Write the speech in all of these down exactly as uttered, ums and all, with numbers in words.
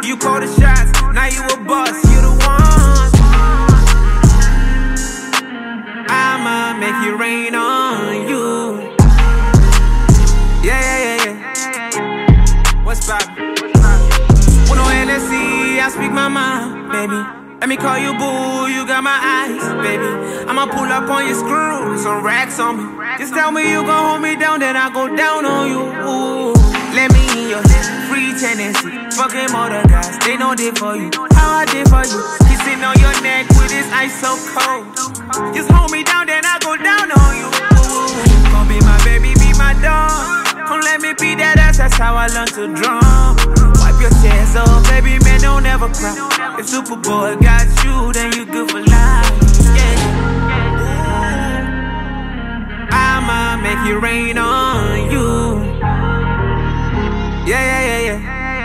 You call the shots, now you a boss, you the one. I'ma make it rain on you. Yeah, yeah, yeah, yeah. What's poppin'? When on N S C, I speak my mind, baby. Let me call you boo, you got my eyes, baby. I'ma pull up on your screw, some racks on me. Just tell me you gon' hold me down, then I go down on you. Ooh. Let me in your free tendency. Fucking motor guys, they know they for you. How I did for you. Kissing on your neck with this ice so cold. Just hold me down, then I go down on you. Ooh. Gon' be my baby, be my dog. Come let me be that ass, that's how I learn to drum. Wipe your tears off, baby, man, don't ever cry. If Superboy got you, then you good for life. Yeah. I'ma make it rain on you. Yeah, yeah, yeah, yeah.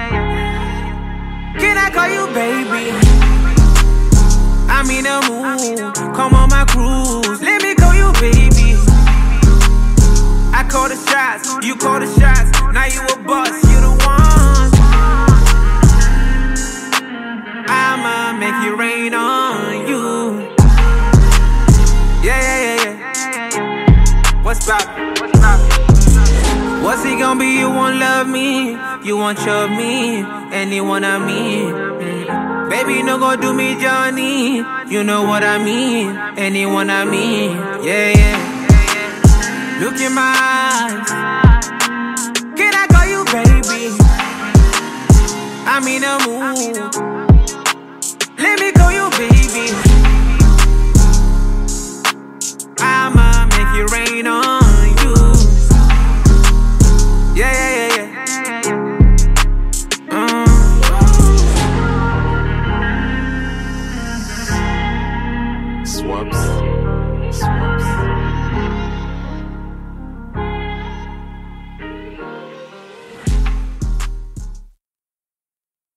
Can I call you baby? I'm in the mood. Come on my cruise. Let me call you baby. I call the shots, you call the shots. Now you a boss, you the one. I'ma make it rain on you. Yeah, yeah, yeah, yeah. What's poppin'? What's poppin'? What's it gon' be? You won't love me, you won't chub me, anyone I mean. Mm. Baby, no go do me, Johnny. You know what I mean, anyone I mean. Yeah, yeah. Look in my eyes. Can I call you baby? I'm in the mood. Let me call you baby. I'ma make it rain on you. Yeah, yeah, yeah, yeah. Mm. Swaps. Swaps.